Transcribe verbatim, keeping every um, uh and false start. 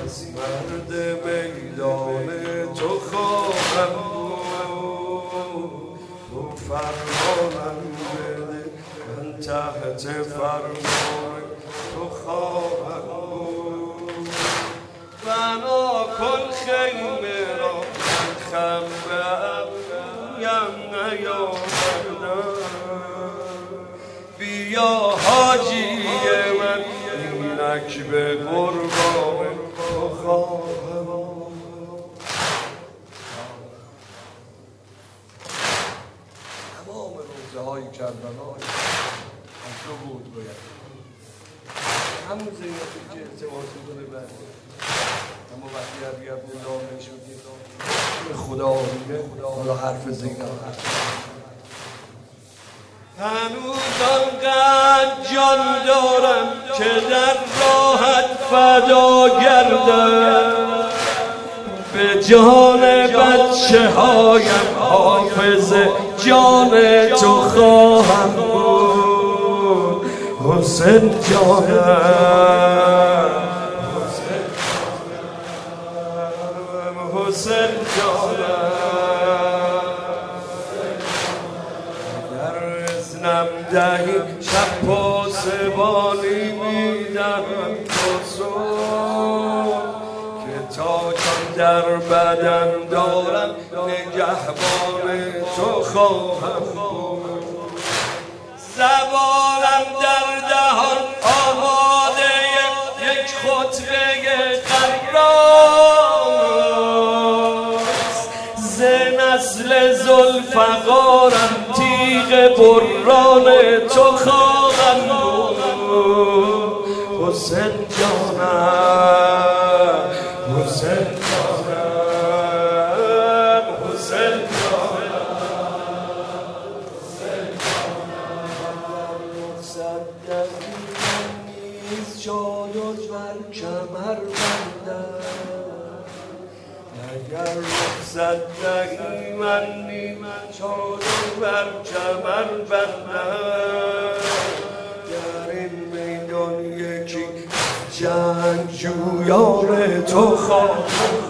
پس مرد میدان تو خواهم بود. تو فرمانم بده من تحت فرمان تو خواهم بود. بنا کن خیمه را من خم به ابرویم نیاوردم. بیا حاجی من اینک به قربان تو خواهم. تمام روزه های کربلا از تو بود باید همون زینتی که ارتباط میکنه برده. اما وقتی اگر بودانه شدید خدا میگه حالا حرف زینت هنوز آنقدر جان دارم که در راحت فدا گردم. به جان بچه هایم حافظ جان تو خواهم بود. حسین جانم حسین جانم نم دهی شب پاسبانی میدم تو صبح که تا جان در بدن دارم نگهبان تو خواهم بود. زبانم در دهان آماده یک خطبه قراست. ز نسل ذوالفقارم تیغ بران تو خواهم بود. حسین جانم حسین جانم حسین جانم صدقی نیست شادت بر کمر بندم. اگر صدقی من نیست شادت بر کمر بندم. در این میدان یکی جنگ جویان تو خواهم